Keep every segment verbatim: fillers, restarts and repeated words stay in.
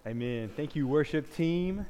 Amen. Thank you, worship team.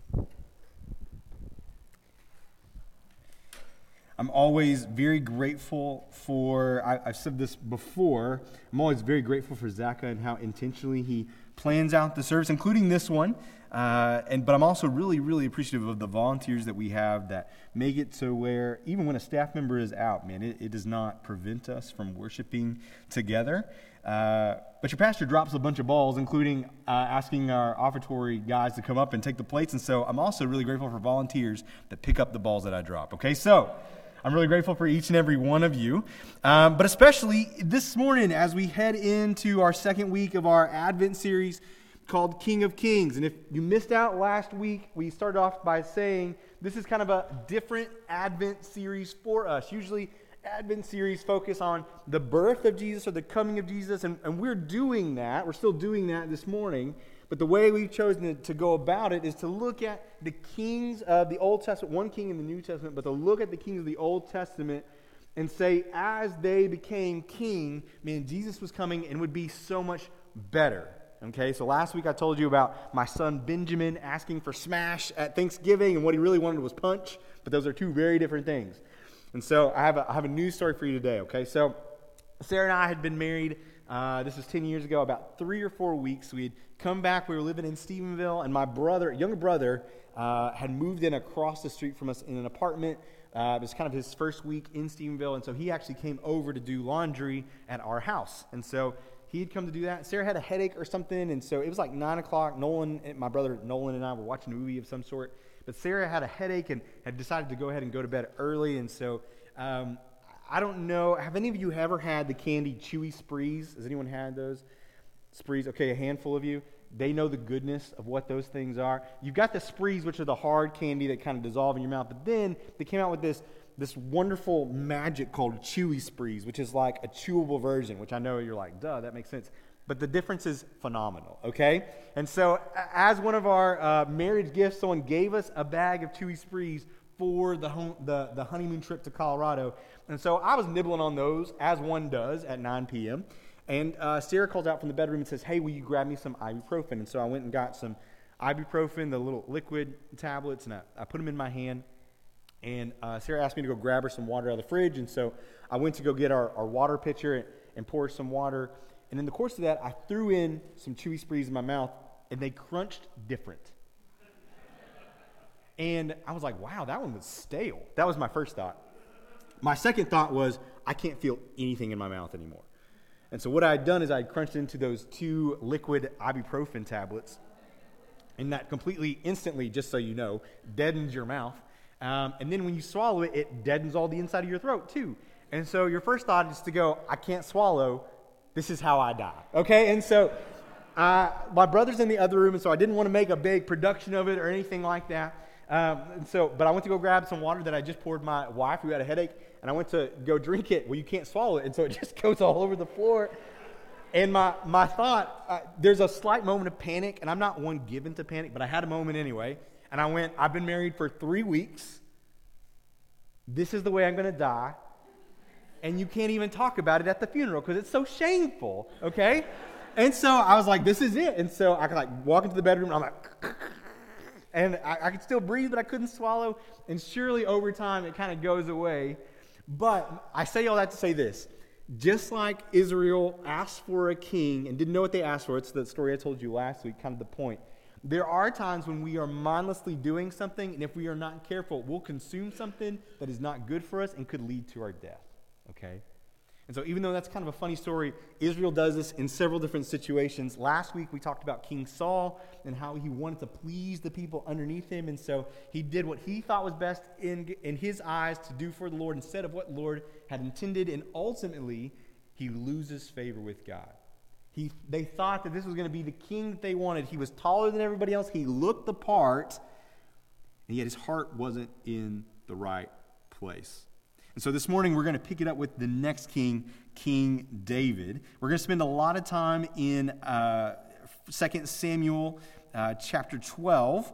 I'm always very grateful for, I, I've said this before, I'm always very grateful for Zaka and how intentionally he plans out the service, including this one. Uh, and But I'm also really, really appreciative of the volunteers that we have that make it to where, even when a staff member is out, man, it, it does not prevent us from worshiping together. Uh, but your pastor drops a bunch of balls, including uh, asking our offertory guys to come up and take the plates. And so I'm also really grateful for volunteers that pick up the balls that I drop. Okay, so I'm really grateful for each and every one of you. Um, but especially this morning as we head into our second week of our Advent series called King of Kings. And if you missed out last week, we started off by saying this is kind of a different Advent series for us. Usually Advent series focus on the birth of Jesus or the coming of Jesus, and, and we're doing that. We're still doing that this morning, but the way we've chosen to, to go about it is to look at the kings of the Old Testament, one king in the New Testament, but to look at the kings of the Old Testament and say, as they became king, man, Jesus was coming and would be so much better. Okay, so last week I told you about my son Benjamin asking for smash at Thanksgiving, and what he really wanted was punch, but those are two very different things. And so I have a, I have a news story for you today, okay? So Sarah and I had been married, uh, this was ten years ago, about three or four weeks. We had come back, we were living in Stephenville, and my brother, younger brother, uh, had moved in across the street from us in an apartment. Uh, it was kind of his first week in Stephenville, and so he actually came over to do laundry at our house. And so he had come to do that. Sarah had a headache or something, and so it was like nine o'clock. Nolan, my brother Nolan and I were watching a movie of some sort. But Sarah had a headache and had decided to go ahead and go to bed early. And so um, I don't know. Have any of you ever had the candy Chewy Sprees? Has anyone had those? Sprees? Okay, a handful of you. They know the goodness of what those things are. You've got the Sprees, which are the hard candy that kind of dissolve in your mouth. But then they came out with this, this wonderful magic called Chewy Sprees, which is like a chewable version, which I know you're like, duh, that makes sense. But the difference is phenomenal, okay? And so as one of our uh, marriage gifts, someone gave us a bag of Chewy Sprees for the, home, the the honeymoon trip to Colorado. And so I was nibbling on those, as one does, at nine p.m. And uh, Sarah calls out from the bedroom and says, hey, will you grab me some ibuprofen? And so I went and got some ibuprofen, the little liquid tablets, and I, I put them in my hand. And uh, Sarah asked me to go grab her some water out of the fridge. And so I went to go get our, our water pitcher and, and pour some water. And in the course of that, I threw in some Chewy Sprees in my mouth, and they crunched different. And I was like, wow, that one was stale. That was my first thought. My second thought was, I can't feel anything in my mouth anymore. And so what I had done is I had crunched into those two liquid ibuprofen tablets, and that completely, instantly, just so you know, deadens your mouth. Um, and then when you swallow it, it deadens all the inside of your throat, too. And so your first thought is to go, I can't swallow. This is how I die, okay? And so uh, my brother's in the other room, and so I didn't want to make a big production of it or anything like that. Um, and so, but I went to go grab some water that I just poured my wife, who had a headache, and I went to go drink it. Well, you can't swallow it, and so it just goes all over the floor. And my, my thought, uh, there's a slight moment of panic, and I'm not one given to panic, but I had a moment anyway. And I went, I've been married for three weeks. This is the way I'm going to die. And you can't even talk about it at the funeral because it's so shameful, okay? And so I was like, this is it. And so I could like walk into the bedroom, and I'm like, and I, I could still breathe, but I couldn't swallow. And surely over time, it kind of goes away. But I say all that to say this. Just like Israel asked for a king and didn't know what they asked for, it's the story I told you last week, kind of the point. There are times when we are mindlessly doing something, and if we are not careful, we'll consume something that is not good for us and could lead to our death. Okay? And so even though that's kind of a funny story, Israel does this in several different situations. Last week we talked about King Saul and how he wanted to please the people underneath him. And so he did what he thought was best in, in his eyes to do for the Lord instead of what the Lord had intended. And ultimately, he loses favor with God. He, they thought that this was going to be the king that they wanted. He was taller than everybody else. He looked the part. And yet his heart wasn't in the right place. And so this morning we're going to pick it up with the next king, King David. We're going to spend a lot of time in uh, Second Samuel uh, chapter twelve.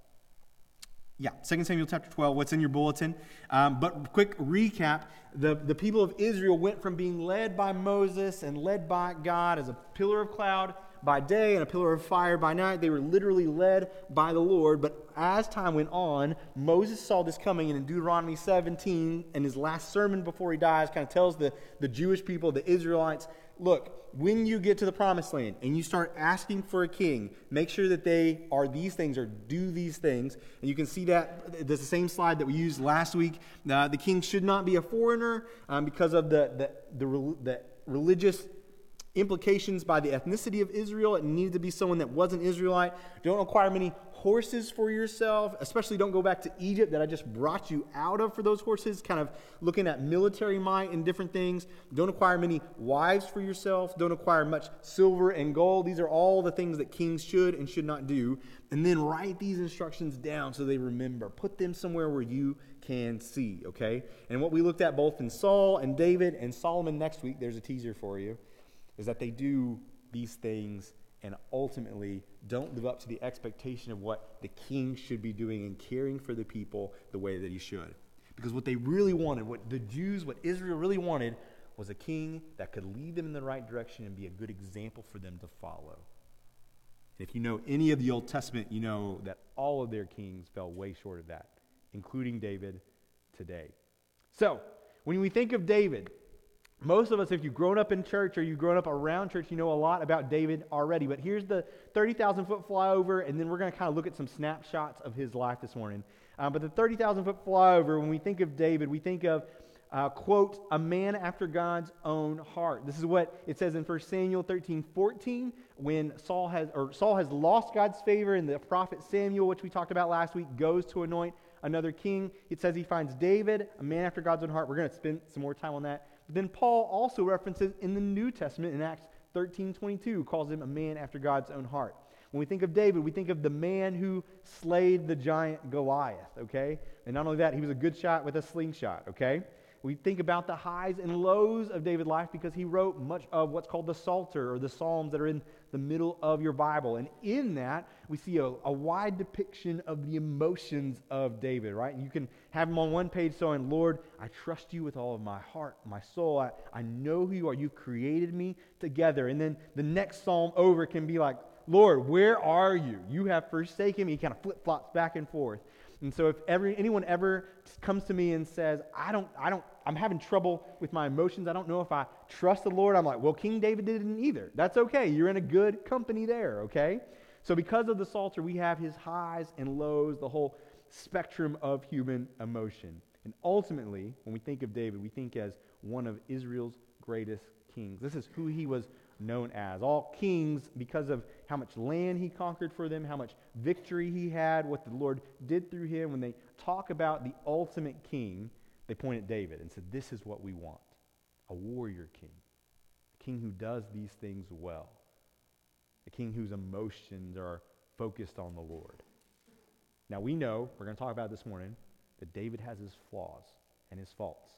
Yeah, Second Samuel chapter twelve, what's in your bulletin. Um, but quick recap, the, the people of Israel went from being led by Moses and led by God as a pillar of cloud by day and a pillar of fire by night. They were literally led by the Lord. But as time went on, Moses saw this coming, and in Deuteronomy seventeen, in his last sermon before he dies, kind of tells the, the Jewish people, the Israelites, look, when you get to the promised land and you start asking for a king, make sure that they are these things or do these things. And you can see that, that's the same slide that we used last week. Uh, the king should not be a foreigner um, because of the, the, the, the religious implications by the ethnicity of Israel. It needed to be someone that wasn't Israelite. Don't acquire many horses for yourself, especially don't go back to Egypt that I just brought you out of for those horses, kind of looking at military might and different things. Don't acquire many wives for yourself. Don't acquire much silver and gold. These are all the things that kings should and should not do. And then write these instructions down so they remember. Put them somewhere where you can see, okay? And what we looked at both in Saul and David and Solomon next week, there's a teaser for you, is that they do these things and ultimately don't live up to the expectation of what the king should be doing and caring for the people the way that he should. Because what they really wanted, what the Jews, what Israel really wanted, was a king that could lead them in the right direction and be a good example for them to follow. And if you know any of the Old Testament, you know that all of their kings fell way short of that, including David today. So, when we think of David, most of us, if you've grown up in church or you've grown up around church, you know a lot about David already. But here's the thirty thousand foot flyover, and then we're going to kind of look at some snapshots of his life this morning. Uh, but the thirty thousand foot flyover, when we think of David, we think of, uh, quote, a man after God's own heart. This is what it says in First Samuel thirteen fourteen, when Saul has, or Saul has lost God's favor, and the prophet Samuel, which we talked about last week, goes to anoint another king. It says he finds David, a man after God's own heart. We're going to spend some more time on that. But then Paul also references in the New Testament in Acts thirteen twenty-two, calls him a man after God's own heart. When we think of David, we think of the man who slayed the giant Goliath, okay? And not only that, he was a good shot with a slingshot, okay? We think about the highs and lows of David's life because he wrote much of what's called the Psalter or the Psalms that are in the middle of your Bible. And in that, we see a, a wide depiction of the emotions of David, right? You can have them on one page saying, Lord, I trust you with all of my heart, my soul. I, I know who you are. You created me together. And then the next psalm over can be like, Lord, where are you? You have forsaken me. He kind of flip-flops back and forth. And so if every, anyone ever comes to me and says, I don't, I don't, I'm having trouble with my emotions, I don't know if I trust the Lord, I'm like, well, King David didn't either. That's okay. You're in a good company there, okay? So because of the Psalter, we have his highs and lows, the whole spectrum of human emotion. And ultimately, when we think of David, we think as one of Israel's greatest kings. This is who he was known as. All kings, because of how much land he conquered for them, how much victory he had, what the Lord did through him, when they talk about the ultimate king, they point at David and said, this is what we want. A warrior king. A king who does these things well. A king whose emotions are focused on the Lord. Now we know, we're going to talk about it this morning, that David has his flaws and his faults.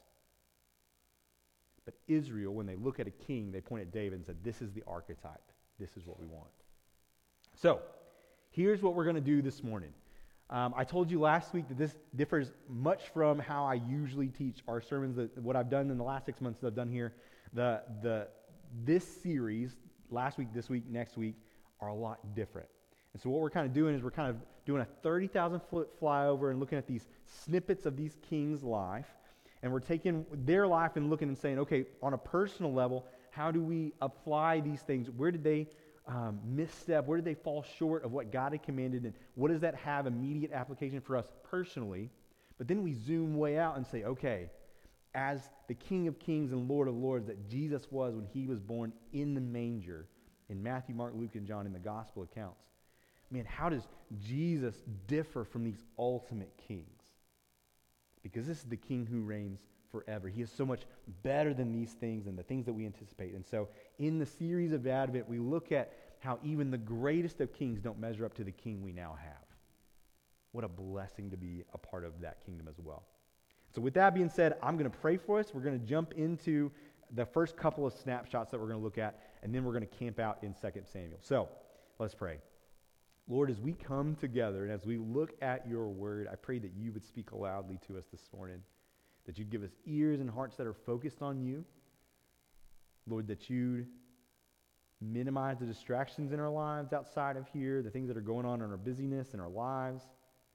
But Israel, when they look at a king, they point at David and said, this is the archetype. This is what we want. So, here's what we're going to do this morning. Um, I told you last week that this differs much from how I usually teach our sermons. That what I've done in the last six months that I've done here, the the this series, last week, this week, next week, are a lot different. And so what we're kind of doing is we're kind of doing a thirty thousand foot flyover and looking at these snippets of these kings' life. And we're taking their life and looking and saying, okay, on a personal level, how do we apply these things? Where did they um, misstep? Where did they fall short of what God had commanded? And what does that have immediate application for us personally? But then we zoom way out and say, okay, as the King of Kings and Lord of Lords that Jesus was when he was born in the manger in Matthew, Mark, Luke, and John in the gospel accounts, man, how does Jesus differ from these ultimate kings? Because this is the king who reigns forever. He is so much better than these things and the things that we anticipate. And so in the series of Advent, we look at how even the greatest of kings don't measure up to the king we now have. What a blessing to be a part of that kingdom as well. So with that being said, I'm going to pray for us. We're going to jump into the first couple of snapshots that we're going to look at, and then we're going to camp out in Second Samuel. So let's pray. Lord, as we come together and as we look at your word, I pray that you would speak loudly to us this morning, that you'd give us ears and hearts that are focused on you. Lord, that you'd minimize the distractions in our lives outside of here, the things that are going on in our busyness in our lives.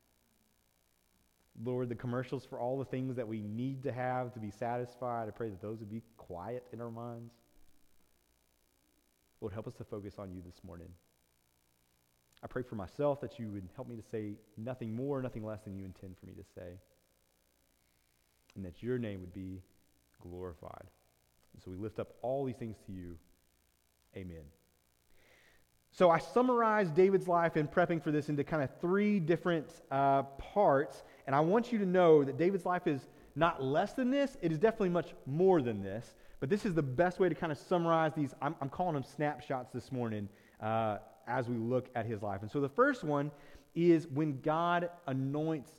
Lord, the commercials for all the things that we need to have to be satisfied, I pray that those would be quiet in our minds. Lord, help us to focus on you this morning. I pray for myself that you would help me to say nothing more, nothing less than you intend for me to say. And that your name would be glorified. And so we lift up all these things to you. Amen. So I summarized David's life in prepping for this into kind of three different uh, parts. And I want you to know that David's life is not less than this. It is definitely much more than this. But this is the best way to kind of summarize these. I'm, I'm calling them snapshots this morning uh, as we look at his life. And so the first one is when God anoints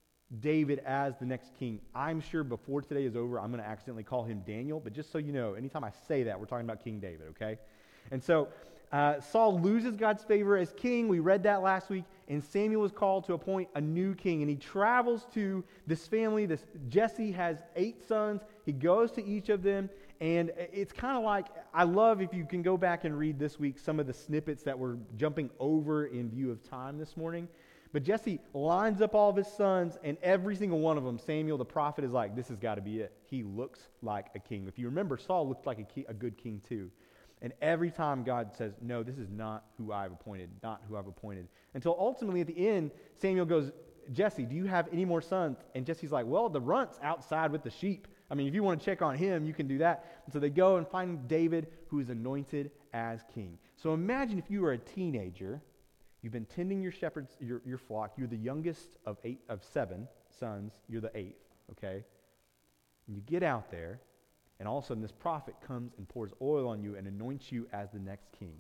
David as the next king. I'm sure before today is over, I'm going to accidentally call him Daniel. But just so you know, anytime I say that, we're talking about King David, okay? And so uh, Saul loses God's favor as king. We read that last week. And Samuel is called to appoint a new king. And he travels to this family. This Jesse has eight sons. He goes to each of them. And it's kind of like, I love if you can go back and read this week some of the snippets that we're jumping over in view of time this morning. But Jesse lines up all of his sons, and every single one of them, Samuel the prophet is like, this has got to be it. He looks like a king. If you remember, Saul looked like a, king, a good king too. And every time God says, no, this is not who I've appointed, not who I've appointed. Until ultimately at the end, Samuel goes, Jesse, do you have any more sons? And Jesse's like, well, the runt's outside with the sheep. I mean, if you want to check on him, you can do that. And so they go and find David, who is anointed as king. So imagine if you were a teenager, you've been tending your shepherds, your, your flock, you're the youngest of eight of seven sons, you're the eighth, okay? And you get out there, and all of a sudden this prophet comes and pours oil on you and anoints you as the next king.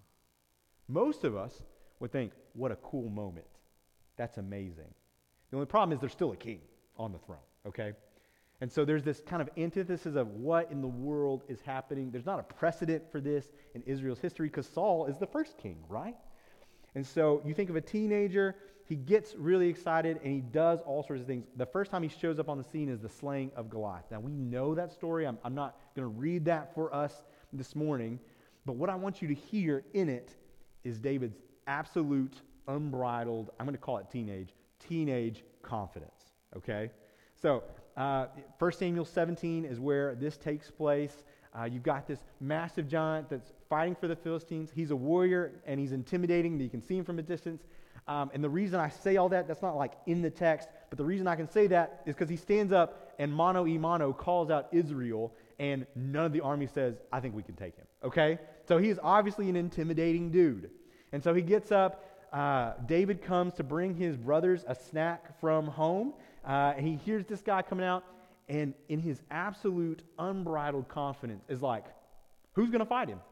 Most of us would think, what a cool moment. That's amazing. The only problem is there's still a king on the throne, okay? And so there's this kind of antithesis of what in the world is happening. There's not a precedent for this in Israel's history because Saul is the first king, right? And so you think of a teenager, he gets really excited and he does all sorts of things. The first time he shows up on the scene is the slaying of Goliath. Now we know that story. I'm, I'm not going to read that for us this morning. But what I want you to hear in it is David's absolute, unbridled, I'm going to call it teenage, teenage confidence, okay? So uh, First Samuel seventeen is where this takes place. Uh, you've got this massive giant that's fighting for the Philistines. He's a warrior, and he's intimidating. You can see him from a distance. Um, and the reason I say all that, that's not like in the text, but the reason I can say that is because he stands up and mano y mano calls out Israel, and none of the army says, I think we can take him, okay? So he is obviously an intimidating dude. And so he gets up. Uh, David comes to bring his brothers a snack from home, uh, and he hears this guy coming out, and in his absolute unbridled confidence is like, who's going to fight him?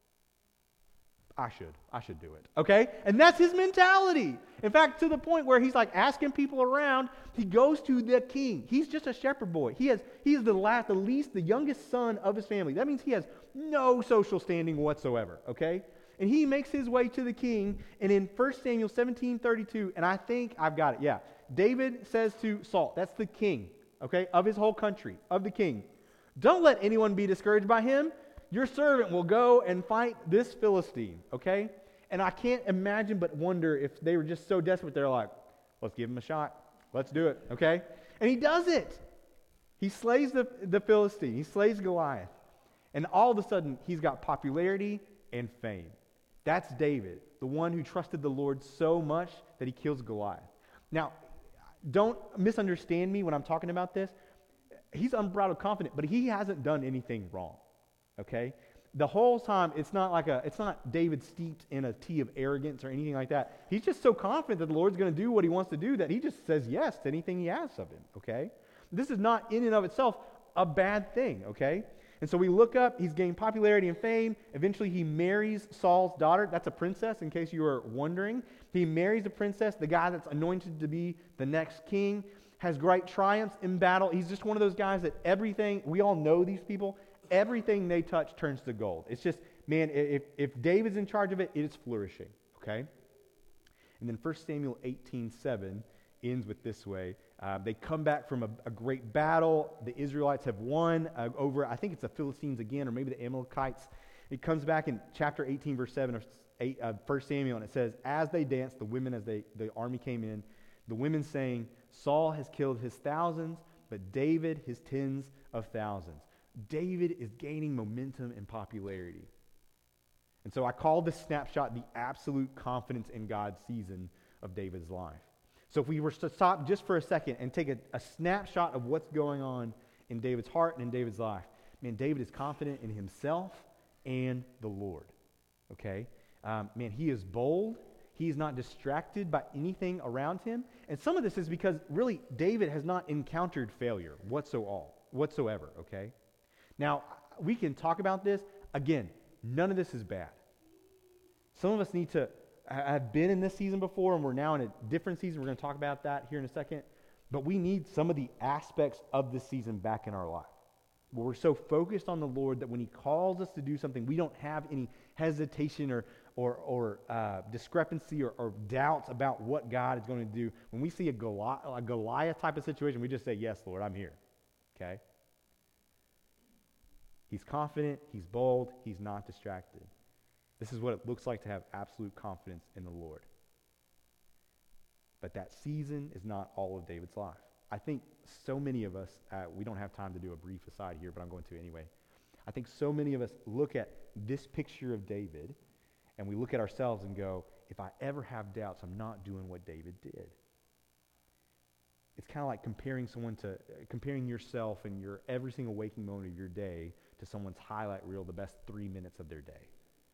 I should. I should do it. Okay? And that's his mentality. In fact, to the point where he's like asking people around, he goes to the king. He's just a shepherd boy. He has he is the last, the least, the youngest son of his family. That means he has no social standing whatsoever. Okay? And he makes his way to the king, and in First Samuel seventeen thirty-two, and I think I've got it, yeah. David says to Saul, that's the king, okay, of his whole country, of the king, don't let anyone be discouraged by him. Your servant will go and fight this Philistine, okay? And I can't imagine but wonder if they were just so desperate, they're like, let's give him a shot. Let's do it, okay? And he does it. He slays the, the Philistine. He slays Goliath. And all of a sudden, he's got popularity and fame. That's David, the one who trusted the Lord so much that he kills Goliath. Now, don't misunderstand me when I'm talking about this. He's unbridled confident, but he hasn't done anything wrong. Okay? The whole time, it's not like a, it's not David steeped in a tea of arrogance or anything like that. He's just so confident that the Lord's going to do what he wants to do that he just says yes to anything he asks of him. Okay? This is not in and of itself a bad thing. Okay? And so we look up, he's gained popularity and fame. Eventually he marries Saul's daughter. That's a princess, in case you were wondering. He marries a princess, the guy that's anointed to be the next king, has great triumphs in battle. He's just one of those guys that everything, we all know these people, everything they touch turns to gold. It's just, man, if, if David's in charge of it, it is flourishing, okay? And then First Samuel eighteen seven ends with this way. Uh, they come back from a, a great battle. The Israelites have won uh, over, I think it's the Philistines again, or maybe the Amalekites. It comes back in chapter eighteen, verse seven of eight, uh, First Samuel, and it says, as they danced, the women, as they, the army came in, the women saying, Saul has killed his thousands, but David his tens of thousands. David is gaining momentum and popularity. And so I call this snapshot the absolute confidence in God's season of David's life. So if we were to stop just for a second and take a, a snapshot of what's going on in David's heart and in David's life, man, David is confident in himself and the Lord. Okay? Um, man, he is bold. He is not distracted by anything around him. And some of this is because really David has not encountered failure whatsoever. whatsoever, okay? Now, we can talk about this. Again, none of this is bad. Some of us need to have been in this season before, and we're now in a different season. We're going to talk about that here in a second. But we need some of the aspects of this season back in our life, where we're so focused on the Lord that when he calls us to do something, we don't have any hesitation or or, or uh, discrepancy or, or doubts about what God is going to do. When we see a Goliath, a Goliath type of situation, we just say, yes, Lord, I'm here. Okay? He's confident, he's bold, he's not distracted. This is what it looks like to have absolute confidence in the Lord. But that season is not all of David's life. I think so many of us, uh, we don't have time to do a brief aside here, but I'm going to anyway. I think so many of us look at this picture of David, and we look at ourselves and go, if I ever have doubts, I'm not doing what David did. It's kind of like comparing someone to, uh, comparing yourself and your every single waking moment of your day to someone's highlight reel, the best three minutes of their day.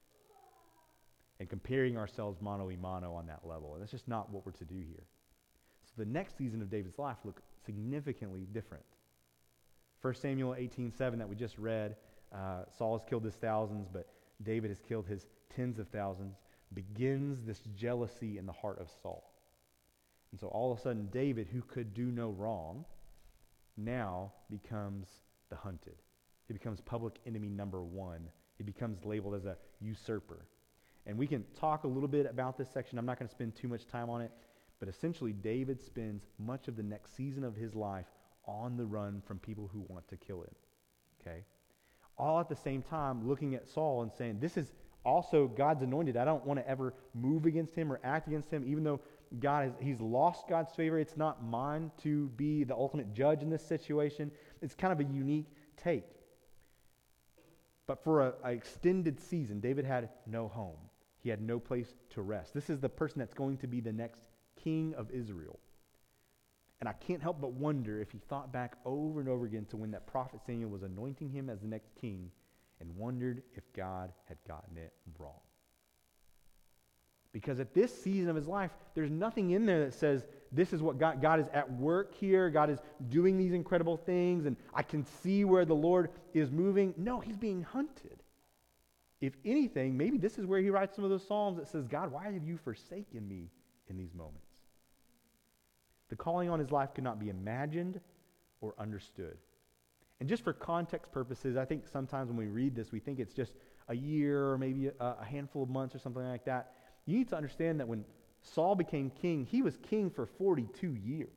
And comparing ourselves mano a mano on that level. And that's just not what we're to do here. So the next season of David's life looked significantly different. First Samuel eighteen seven that we just read, uh, Saul has killed his thousands, but David has killed his tens of thousands, begins this jealousy in the heart of Saul. And so all of a sudden, David, who could do no wrong, now becomes the hunted. He becomes public enemy number one. He becomes labeled as a usurper. And we can talk a little bit about this section. I'm not going to spend too much time on it. But essentially, David spends much of the next season of his life on the run from people who want to kill him. Okay? All at the same time looking at Saul and saying, this is also God's anointed. I don't want to ever move against him or act against him, even though God has, he's lost God's favor. It's not mine to be the ultimate judge in this situation. It's kind of a unique take. But for an extended season, David had no home. He had no place to rest. This is the person that's going to be the next king of Israel. And I can't help but wonder if he thought back over and over again to when that prophet Samuel was anointing him as the next king and wondered if God had gotten it wrong. Because at this season of his life, there's nothing in there that says, this is what God, God is at work here, God is doing these incredible things, and I can see where the Lord is moving. No, he's being hunted. If anything, maybe this is where he writes some of those psalms that says, God, why have you forsaken me in these moments? The calling on his life could not be imagined or understood. And just for context purposes, I think sometimes when we read this, we think it's just a year or maybe a, a handful of months or something like that. You need to understand that when Saul became king, he was king for forty-two years.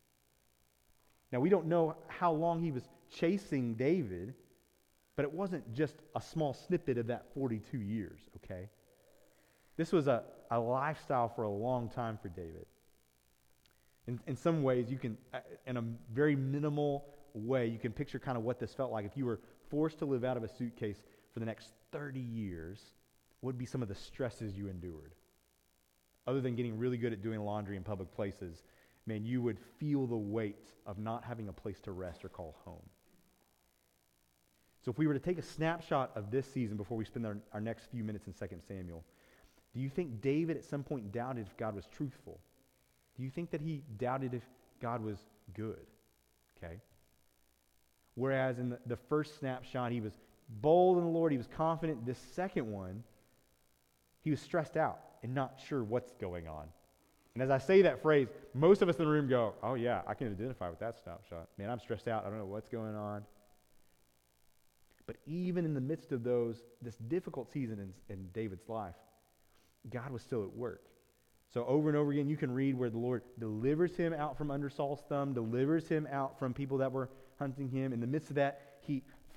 Now, we don't know how long he was chasing David, but it wasn't just a small snippet of that forty-two years, okay? This was a, a lifestyle for a long time for David. In, in some ways, you can, in a very minimal way, you can picture kind of what this felt like. If you were forced to live out of a suitcase for the next thirty years, what would be some of the stresses you endured? Other than getting really good at doing laundry in public places, man, you would feel the weight of not having a place to rest or call home. So if we were to take a snapshot of this season before we spend our, our next few minutes in Second Samuel, do you think David at some point doubted if God was truthful? Do you think that he doubted if God was good? Okay. Whereas in the, the first snapshot, he was bold in the Lord, he was confident. This second one, he was stressed out and not sure what's going on. And as I say that phrase, most of us in the room go, oh yeah, I can identify with that snapshot. Man, I'm stressed out. I don't know what's going on. But even in the midst of those, this difficult season in, in David's life, God was still at work. So over and over again, you can read where the Lord delivers him out from under Saul's thumb, delivers him out from people that were hunting him. In the midst of that, he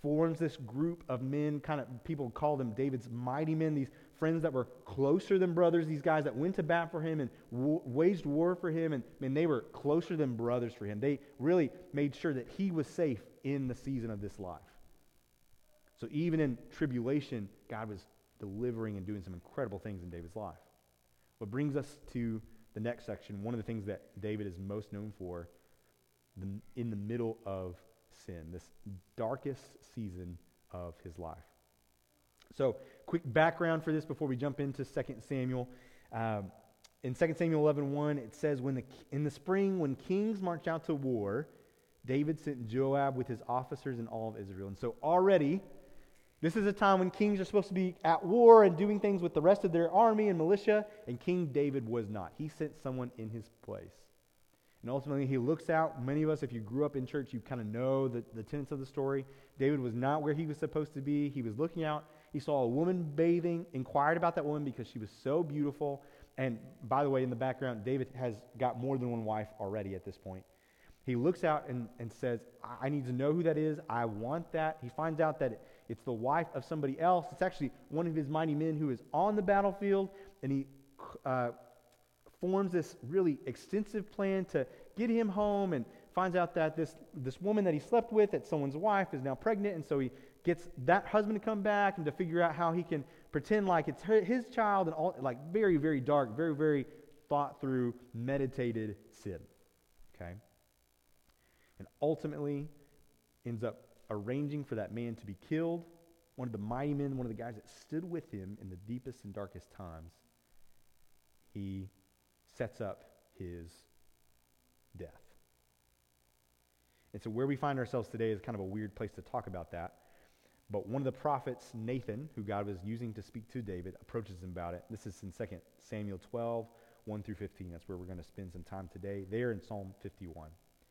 forms this group of men, kind of people call them David's mighty men, these friends that were closer than brothers, these guys that went to bat for him and w- waged war for him, and man, they were closer than brothers for him. They really made sure that he was safe in the season of this life. So even in tribulation, God was delivering and doing some incredible things in David's life. What brings us to the next section, one of the things that David is most known for, the, in the middle of sin, this darkest season of his life. So, quick background for this before we jump into Second Samuel. Um, in Second Samuel eleven one, it says, "When the in the spring, when kings marched out to war, David sent Joab with his officers and all of Israel." And so already, this is a time when kings are supposed to be at war and doing things with the rest of their army and militia, and King David was not. He sent someone in his place. And ultimately, he looks out. Many of us, if you grew up in church, you kind of know the, the tenets of the story. David was not where he was supposed to be. He was looking out. He saw a woman bathing, inquired about that woman because she was so beautiful. And by the way, in the background, David has got more than one wife already at this point. He looks out and, and says, I need to know who that is. I want that. He finds out that it's the wife of somebody else. It's actually one of his mighty men who is on the battlefield. And he uh, forms this really extensive plan to get him home, and finds out that this, this woman that he slept with, that someone's wife, is now pregnant. And so he gets that husband to come back and to figure out how he can pretend like it's her, his child, and all, like very, very dark, very, very thought through, meditated sin. Okay? And ultimately ends up arranging for that man to be killed. One of the mighty men, one of the guys that stood with him in the deepest and darkest times, he sets up his death. And so where we find ourselves today is kind of a weird place to talk about that. But one of the prophets, Nathan, who God was using to speak to David, approaches him about it. This is in Second Samuel twelve, one through fifteen. That's where we're going to spend some time today. There in Psalm fifty-one.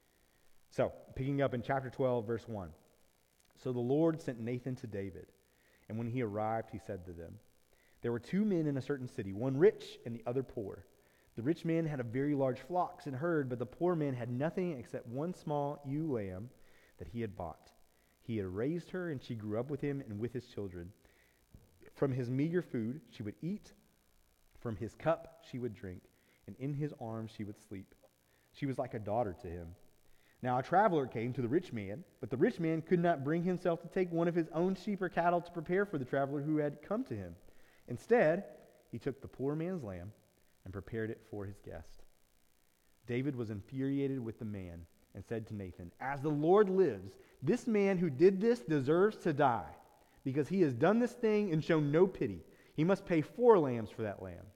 So, picking up in chapter twelve, verse one. "So the Lord sent Nathan to David, and when he arrived, he said to them, 'There were two men in a certain city, one rich and the other poor. The rich man had a very large flocks and herd, but the poor man had nothing except one small ewe lamb that he had bought. He had raised her, and she grew up with him and with his children. From his meager food she would eat, from his cup she would drink, and in his arms she would sleep. She was like a daughter to him. Now a traveler came to the rich man, but the rich man could not bring himself to take one of his own sheep or cattle to prepare for the traveler who had come to him. Instead, he took the poor man's lamb and prepared it for his guest. David was infuriated with the man and said to Nathan, 'As the Lord lives, this man who did this deserves to die, because he has done this thing and shown no pity. He must pay four lambs for that lamb.'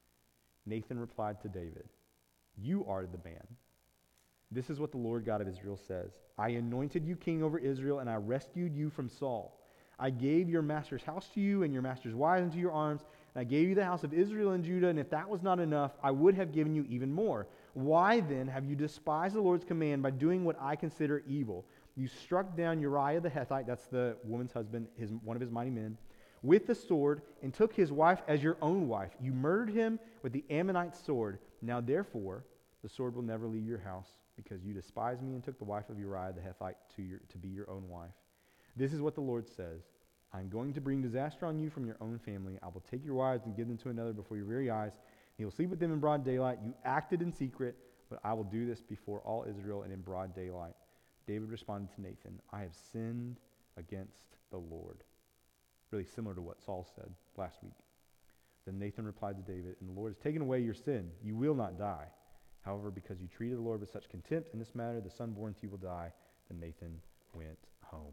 Nathan replied to David, 'You are the man. This is what the Lord God of Israel says. I anointed you king over Israel, and I rescued you from Saul. I gave your master's house to you and your master's wives into your arms, and I gave you the house of Israel and Judah, and if that was not enough, I would have given you even more. Why then have you despised the Lord's command by doing what I consider evil? You struck down Uriah the Hittite,'" that's the woman's husband, his, one of his mighty men, "with the sword, and took his wife as your own wife. You murdered him with the Ammonite sword. Now therefore, the sword will never leave your house, because you despised me and took the wife of Uriah the Hittite to, your, to be your own wife. This is what the Lord says. I'm going to bring disaster on you from your own family. I will take your wives and give them to another before your very eyes. And you will sleep with them in broad daylight. You acted in secret, but I will do this before all Israel and in broad daylight.' David responded to Nathan, 'I have sinned against the Lord.'" Really similar to what Saul said last week. Then Nathan replied to David, "And the Lord has taken away your sin. You will not die. However, because you treated the Lord with such contempt in this matter, the son born to you will die." Then Nathan went home.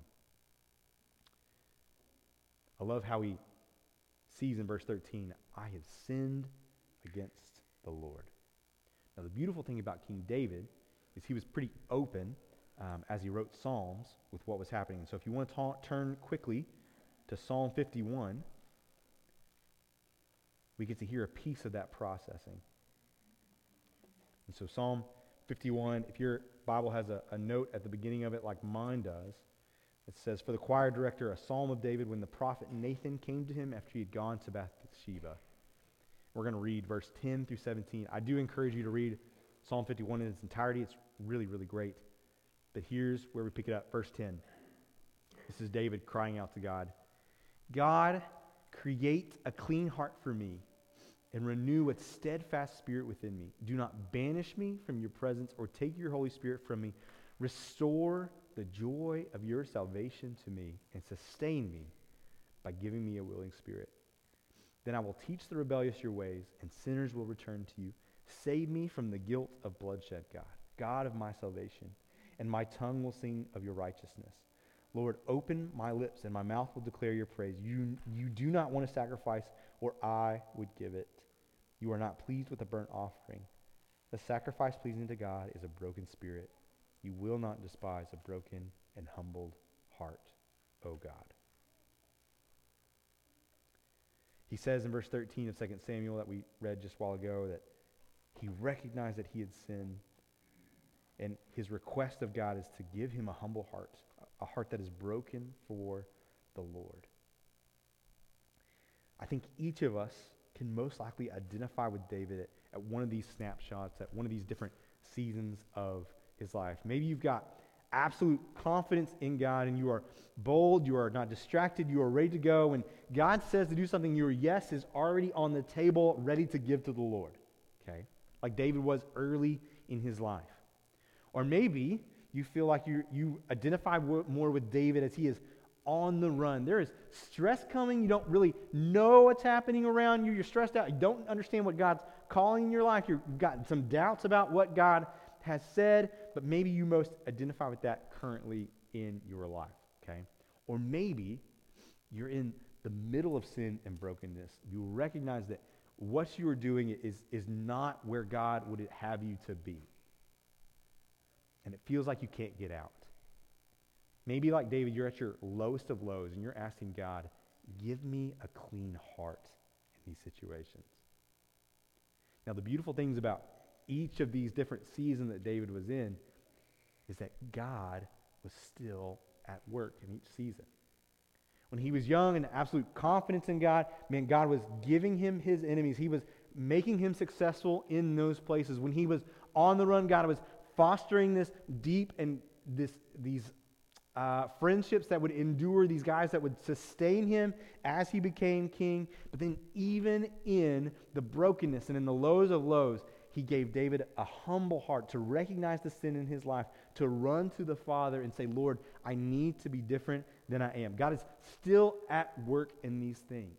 I love how he sees in verse thirteen, "I have sinned against the Lord." Now, the beautiful thing about King David is he was pretty open um, as he wrote Psalms with what was happening. And so if you want to ta- turn quickly to Psalm fifty-one, we get to hear a piece of that processing. And so Psalm fifty-one, if your Bible has a, a note at the beginning of it like mine does, it says, "For the choir director, a psalm of David when the prophet Nathan came to him after he had gone to Bathsheba." We're going to read verse ten through seventeen. I do encourage you to read Psalm fifty-one in its entirety. It's really, really great. But here's where we pick it up, verse ten. This is David crying out to God. God, create a clean heart for me and renew a steadfast spirit within me. Do not banish me from your presence or take your Holy Spirit from me. Restore the joy of your salvation to me and sustain me by giving me a willing spirit. Then I will teach the rebellious your ways, and sinners will return to you. Save me from the guilt of bloodshed, God, God of my salvation, and my tongue will sing of your righteousness. Lord, open my lips, and my mouth will declare your praise. You, you do not want a sacrifice, or I would give it. You are not pleased with a burnt offering. The sacrifice pleasing to God is a broken spirit. You will not despise a broken and humbled heart, O God. He says in verse thirteen of Second Samuel that we read just a while ago that he recognized that he had sinned, and his request of God is to give him a humble heart, a heart that is broken for the Lord. I think each of us can most likely identify with David at, at one of these snapshots, at one of these different seasons of his life. Maybe you've got absolute confidence in God, and you are bold, you are not distracted, you are ready to go. When God says to do something, your yes is already on the table, ready to give to the Lord. Okay? Like David was early in his life. Or maybe you feel like you you identify more with David as he is on the run. There is stress coming. You don't really know what's happening around you. You're stressed out. You don't understand what God's calling in your life. You've got some doubts about what God has said, but maybe you most identify with that currently in your life, okay? Or maybe you're in the middle of sin and brokenness. You recognize that what you are doing is, is not where God would have you to be. And it feels like you can't get out. Maybe like David, you're at your lowest of lows and you're asking God, give me a clean heart in these situations. Now, the beautiful things about each of these different seasons that David was in is that God was still at work in each season. When he was young and absolute confidence in God, man, God was giving him his enemies. He was making him successful in those places. When he was on the run, God was fostering this deep and this these uh, friendships that would endure, these guys that would sustain him as he became king. But then even in the brokenness and in the lows of lows, he gave David a humble heart to recognize the sin in his life, to run to the Father and say, Lord, I need to be different than I am. God is still at work in these things.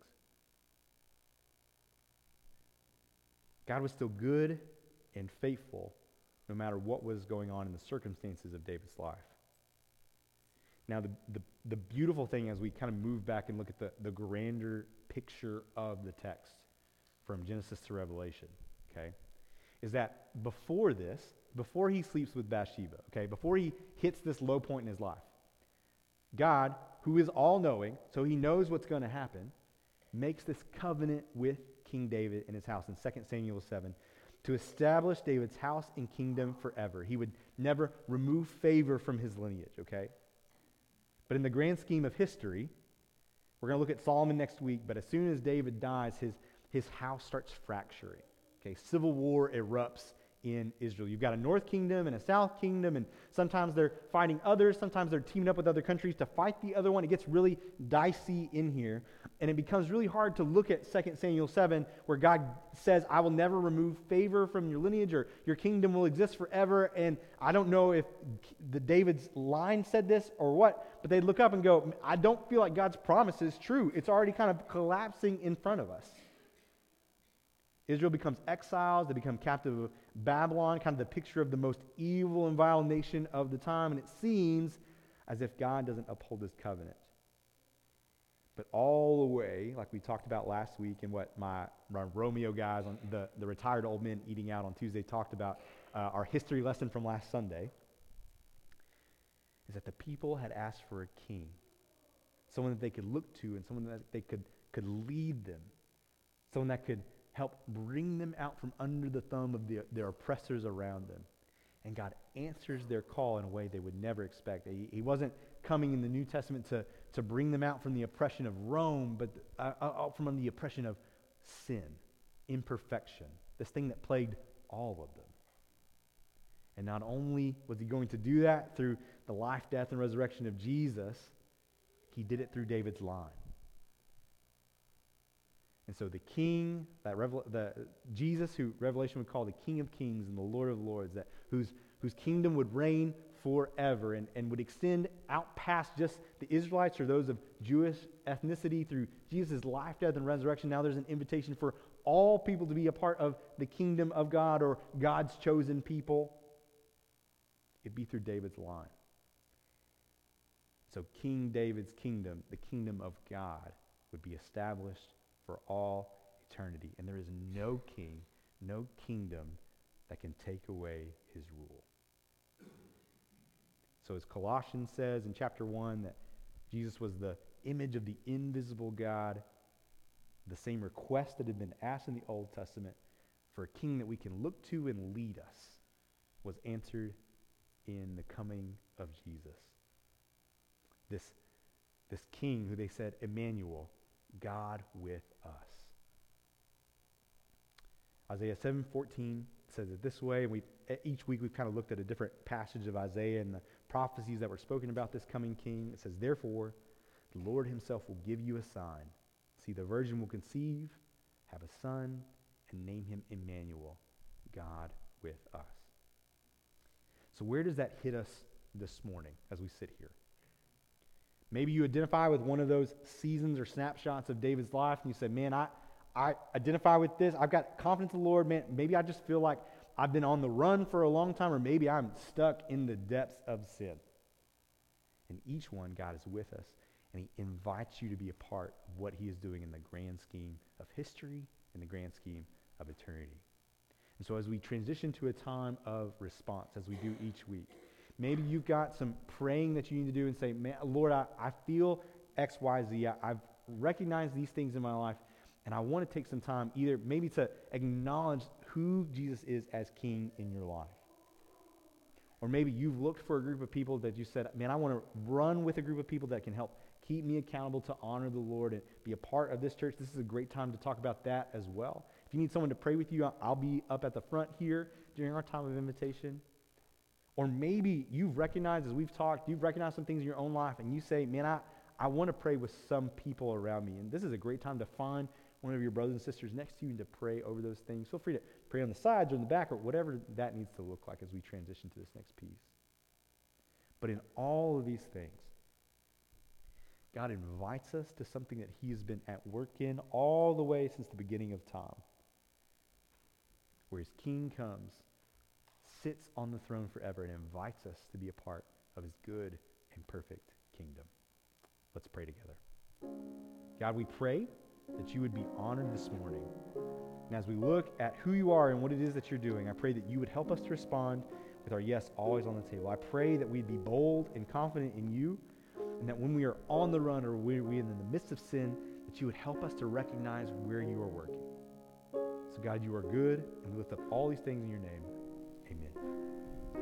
God was still good and faithful no matter what was going on in the circumstances of David's life. Now, the, the, the beautiful thing as we kind of move back and look at the, the grander picture of the text from Genesis to Revelation, okay, is that before this, before he sleeps with Bathsheba, okay, before he hits this low point in his life, God, who is all-knowing, so he knows what's going to happen, makes this covenant with King David and his house in Second Samuel seven to establish David's house and kingdom forever. He would never remove favor from his lineage, okay? But in the grand scheme of history, we're going to look at Solomon next week, but as soon as David dies, his, his house starts fracturing. Okay, civil war erupts in Israel. You've got a north kingdom and a south kingdom, and sometimes they're fighting others, sometimes they're teaming up with other countries to fight the other one. It gets really dicey in here, and it becomes really hard to look at Second Samuel seven, where God says, I will never remove favor from your lineage, or your kingdom will exist forever. And I don't know if the David's line said this or what, but they look up and go, I don't feel like God's promise is true. It's already kind of collapsing in front of us. Israel becomes exiles. They become captive of Babylon, kind of the picture of the most evil and vile nation of the time. And it seems as if God doesn't uphold his covenant. But all the way, like we talked about last week and what my, my Romeo guys, on the, the retired old men eating out on Tuesday talked about, uh, our history lesson from last Sunday, is that the people had asked for a king, someone that they could look to and someone that they could, could lead them, someone that could help bring them out from under the thumb of the, their oppressors around them. And God answers their call in a way they would never expect. He, he wasn't coming in the New Testament to, to bring them out from the oppression of Rome, but uh, out from the oppression of sin, imperfection, this thing that plagued all of them. And not only was he going to do that through the life, death, and resurrection of Jesus, he did it through David's line. And so the king, that Revel- the Jesus, who Revelation would call the King of Kings and the Lord of Lords, that whose whose kingdom would reign forever and, and would extend out past just the Israelites or those of Jewish ethnicity through Jesus' life, death, and resurrection. Now there's an invitation for all people to be a part of the kingdom of God or God's chosen people. It'd be through David's line. So King David's kingdom, the kingdom of God, would be established for all eternity. And there is no king, no kingdom that can take away his rule. So as Colossians says in chapter one, that Jesus was the image of the invisible God, the same request that had been asked in the Old Testament for a king that we can look to and lead us was answered in the coming of Jesus. This, this king who they said, Emmanuel, God with us. Isaiah seven fourteen says it this way, and we each week we've kind of looked at a different passage of Isaiah and the prophecies that were spoken about this coming king. It says, therefore, the Lord himself will give you a sign. See, the virgin will conceive, have a son, and name him Emmanuel, God with us. So where does that hit us this morning as we sit here? Maybe you identify with one of those seasons or snapshots of David's life, and you say, man, I, I identify with this. I've got confidence in the Lord. Man, maybe I just feel like I've been on the run for a long time, or maybe I'm stuck in the depths of sin. And each one, God is with us, and he invites you to be a part of what he is doing in the grand scheme of history, in the grand scheme of eternity. And so as we transition to a time of response, as we do each week, maybe you've got some praying that you need to do and say, man, Lord, I, I feel X, Y, Z. I, I've recognized these things in my life, and I want to take some time either maybe to acknowledge who Jesus is as king in your life. Or maybe you've looked for a group of people that you said, man, I want to run with a group of people that can help keep me accountable to honor the Lord and be a part of this church. This is a great time to talk about that as well. If you need someone to pray with you, I'll be up at the front here during our time of invitation. Or maybe you've recognized, as we've talked, you've recognized some things in your own life, and you say, man, I, I want to pray with some people around me. And this is a great time to find one of your brothers and sisters next to you and to pray over those things. Feel free to pray on the sides or in the back or whatever that needs to look like as we transition to this next piece. But in all of these things, God invites us to something that he has been at work in all the way since the beginning of time, where his king comes, sits on the throne forever, and invites us to be a part of his good and perfect kingdom. Let's pray together. God, we pray that you would be honored this morning. And as we look at who you are and what it is that you're doing, I pray that you would help us to respond with our yes always on the table. I pray that we'd be bold and confident in you, and that when we are on the run or we're in the midst of sin, that you would help us to recognize where you are working. So God, you are good, and we lift up all these things in your name.